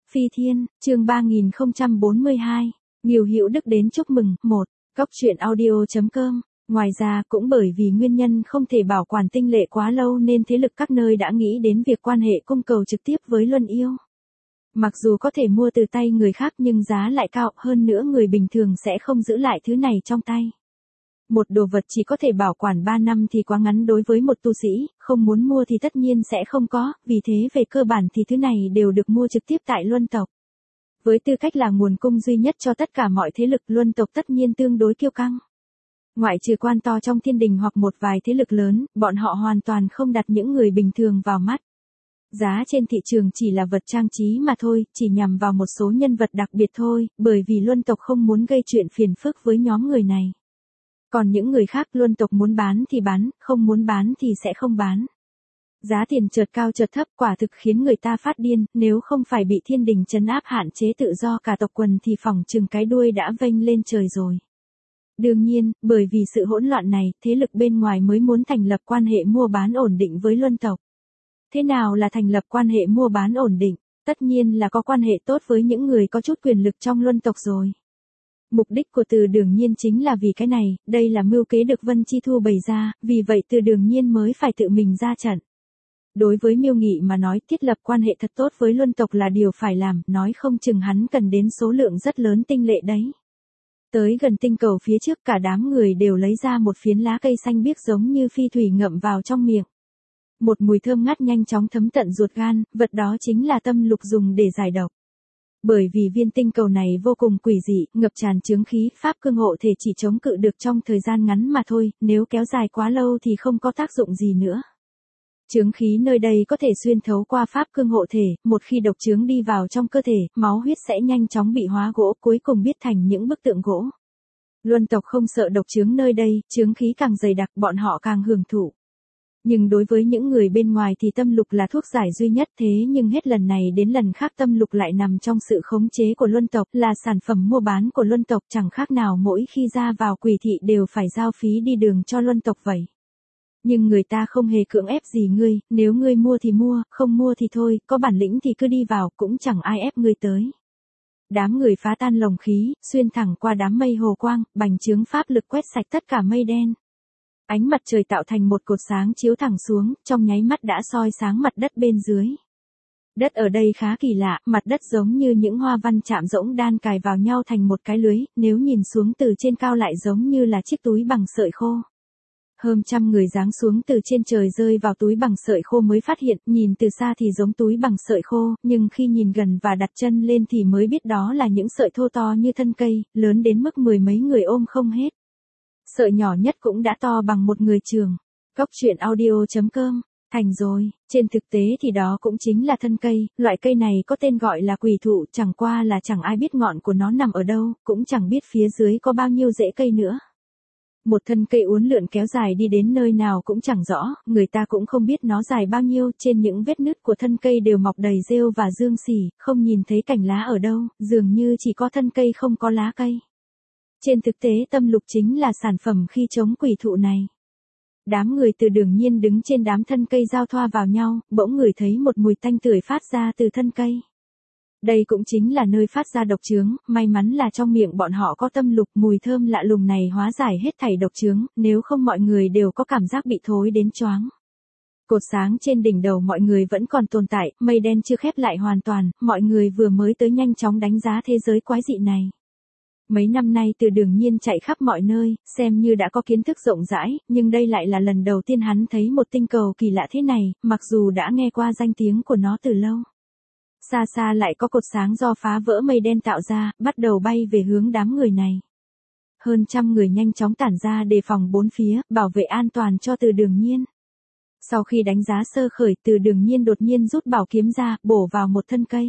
Phi Thiên, chương 3042, Nghiêu Hữu Đức đến chúc mừng, 1, Cóc truyện audio.com. Ngoài ra, cũng bởi vì nguyên nhân không thể bảo quản tinh lệ quá lâu nên thế lực các nơi đã nghĩ đến việc quan hệ cung cầu trực tiếp với Luân Yêu. Mặc dù có thể mua từ tay người khác nhưng giá lại cao, hơn nữa người bình thường sẽ không giữ lại thứ này trong tay. Một đồ vật chỉ có thể bảo quản 3 năm thì quá ngắn đối với một tu sĩ, không muốn mua thì tất nhiên sẽ không có, vì thế về cơ bản thì thứ này đều được mua trực tiếp tại Luân tộc. Với tư cách là nguồn cung duy nhất cho tất cả mọi thế lực, Luân tộc tất nhiên tương đối kiêu căng. Ngoại trừ quan to trong thiên đình hoặc một vài thế lực lớn, bọn họ hoàn toàn không đặt những người bình thường vào mắt. Giá trên thị trường chỉ là vật trang trí mà thôi, chỉ nhằm vào một số nhân vật đặc biệt thôi, bởi vì Luân tộc không muốn gây chuyện phiền phức với nhóm người này. Còn những người khác Luân tộc muốn bán thì bán, không muốn bán thì sẽ không bán. Giá tiền chợt cao chợt thấp quả thực khiến người ta phát điên, nếu không phải bị thiên đình trấn áp hạn chế tự do cả tộc quần thì phỏng chừng cái đuôi đã vênh lên trời rồi. Đương nhiên, bởi vì sự hỗn loạn này, thế lực bên ngoài mới muốn thành lập quan hệ mua bán ổn định với Luân tộc. Thế nào là thành lập quan hệ mua bán ổn định? Tất nhiên là có quan hệ tốt với những người có chút quyền lực trong Luân tộc rồi. Mục đích của Từ Đường Nhiên chính là vì cái này, đây là mưu kế được Vân Chi Thu bày ra, vì vậy Từ Đường Nhiên mới phải tự mình ra trận. Đối với Miêu Nghị mà nói, thiết lập quan hệ thật tốt với Luân tộc là điều phải làm, nói không chừng hắn cần đến số lượng rất lớn tinh lệ đấy. Tới gần tinh cầu phía trước cả đám người đều lấy ra một phiến lá cây xanh biếc giống như phi thủy ngậm vào trong miệng. Một mùi thơm ngát nhanh chóng thấm tận ruột gan, vật đó chính là tâm lục dùng để giải độc. Bởi vì viên tinh cầu này vô cùng quỷ dị, ngập tràn chướng khí, pháp cương hộ thể chỉ chống cự được trong thời gian ngắn mà thôi, nếu kéo dài quá lâu thì không có tác dụng gì nữa. Chướng khí nơi đây có thể xuyên thấu qua pháp cương hộ thể, một khi độc chướng đi vào trong cơ thể, máu huyết sẽ nhanh chóng bị hóa gỗ, cuối cùng biến thành những bức tượng gỗ. Luân tộc không sợ độc chướng nơi đây, chướng khí càng dày đặc bọn họ càng hưởng thụ. Nhưng đối với những người bên ngoài thì tâm lục là thuốc giải duy nhất, thế nhưng hết lần này đến lần khác tâm lục lại nằm trong sự khống chế của Luân tộc, là sản phẩm mua bán của Luân tộc, chẳng khác nào mỗi khi ra vào Quỷ thị đều phải giao phí đi đường cho Luân tộc vậy. Nhưng người ta không hề cưỡng ép gì ngươi, nếu ngươi mua thì mua, không mua thì thôi, có bản lĩnh thì cứ đi vào, cũng chẳng ai ép ngươi tới. Đám người phá tan lồng khí, xuyên thẳng qua đám mây hồ quang, bành trướng pháp lực quét sạch tất cả mây đen. Ánh mặt trời tạo thành một cột sáng chiếu thẳng xuống, trong nháy mắt đã soi sáng mặt đất bên dưới. Đất ở đây khá kỳ lạ, mặt đất giống như những hoa văn chạm rỗng đan cài vào nhau thành một cái lưới, nếu nhìn xuống từ trên cao lại giống như là chiếc túi bằng sợi khô. Hơn trăm người giáng xuống từ trên trời rơi vào túi bằng sợi khô mới phát hiện, nhìn từ xa thì giống túi bằng sợi khô, nhưng khi nhìn gần và đặt chân lên thì mới biết đó là những sợi thô to như thân cây, lớn đến mức mười mấy người ôm không hết. Sợi nhỏ nhất cũng đã to bằng một người trường. Cóc truyện audio.com, thành rồi, trên thực tế thì đó cũng chính là thân cây, loại cây này có tên gọi là quỷ thụ, chẳng qua là chẳng ai biết ngọn của nó nằm ở đâu, cũng chẳng biết phía dưới có bao nhiêu rễ cây nữa. Một thân cây uốn lượn kéo dài đi đến nơi nào cũng chẳng rõ, người ta cũng không biết nó dài bao nhiêu, trên những vết nứt của thân cây đều mọc đầy rêu và dương xỉ, không nhìn thấy cành lá ở đâu, dường như chỉ có thân cây không có lá cây. Trên thực tế tâm lục chính là sản phẩm khi chống quỷ thụ này. Đám người Từ Đường Nhiên đứng trên đám thân cây giao thoa vào nhau, bỗng ngửi thấy một mùi tanh tưởi phát ra từ thân cây. Đây cũng chính là nơi phát ra độc chướng, may mắn là trong miệng bọn họ có tâm lục, mùi thơm lạ lùng này hóa giải hết thảy độc chướng, nếu không mọi người đều có cảm giác bị thối đến choáng. Cột sáng trên đỉnh đầu mọi người vẫn còn tồn tại, mây đen chưa khép lại hoàn toàn, mọi người vừa mới tới nhanh chóng đánh giá thế giới quái dị này. Mấy năm nay Từ Đường Nhiên chạy khắp mọi nơi, xem như đã có kiến thức rộng rãi, nhưng đây lại là lần đầu tiên hắn thấy một tinh cầu kỳ lạ thế này, mặc dù đã nghe qua danh tiếng của nó từ lâu. Xa xa lại có cột sáng do phá vỡ mây đen tạo ra, bắt đầu bay về hướng đám người này. Hơn trăm người nhanh chóng tản ra đề phòng bốn phía, bảo vệ an toàn cho Từ Đường Nhiên. Sau khi đánh giá sơ khởi, Từ Đường Nhiên đột nhiên rút bảo kiếm ra, bổ vào một thân cây.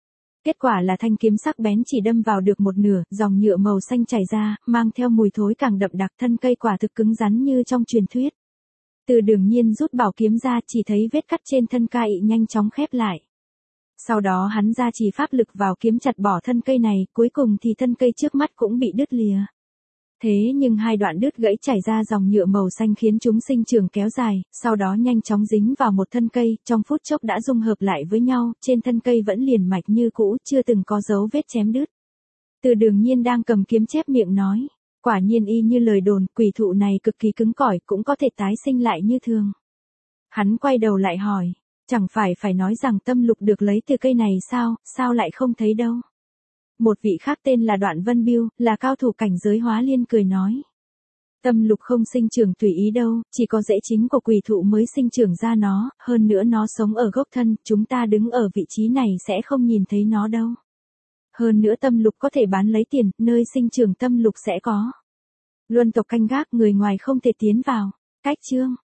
Kết quả là thanh kiếm sắc bén chỉ đâm vào được một nửa, dòng nhựa màu xanh chảy ra, mang theo mùi thối càng đậm đặc, thân cây quả thực cứng rắn như trong truyền thuyết. Từ Đường Nhiên rút bảo kiếm ra, chỉ thấy vết cắt trên thân cây nhanh chóng khép lại. Sau đó hắn ra chỉ pháp lực vào kiếm chặt bỏ thân cây này, cuối cùng thì thân cây trước mắt cũng bị đứt lìa. Thế nhưng hai đoạn đứt gãy chảy ra dòng nhựa màu xanh khiến chúng sinh trưởng kéo dài, sau đó nhanh chóng dính vào một thân cây, trong phút chốc đã dung hợp lại với nhau, trên thân cây vẫn liền mạch như cũ, chưa từng có dấu vết chém đứt. Từ Đường Nhiên đang cầm kiếm chép miệng nói, quả nhiên y như lời đồn, quỷ thụ này cực kỳ cứng cỏi, cũng có thể tái sinh lại như thường. Hắn quay đầu lại hỏi, chẳng phải nói rằng tâm lục được lấy từ cây này sao lại không thấy đâu. Một vị khác tên là Đoạn Vân Biêu, là cao thủ cảnh giới hóa liên cười nói. Tâm lục không sinh trưởng tùy ý đâu, chỉ có rễ chính của quỷ thụ mới sinh trưởng ra nó, hơn nữa nó sống ở gốc thân, chúng ta đứng ở vị trí này sẽ không nhìn thấy nó đâu. Hơn nữa tâm lục có thể bán lấy tiền, nơi sinh trưởng tâm lục sẽ có luân tộc canh gác, người ngoài không thể tiến vào. Cách chương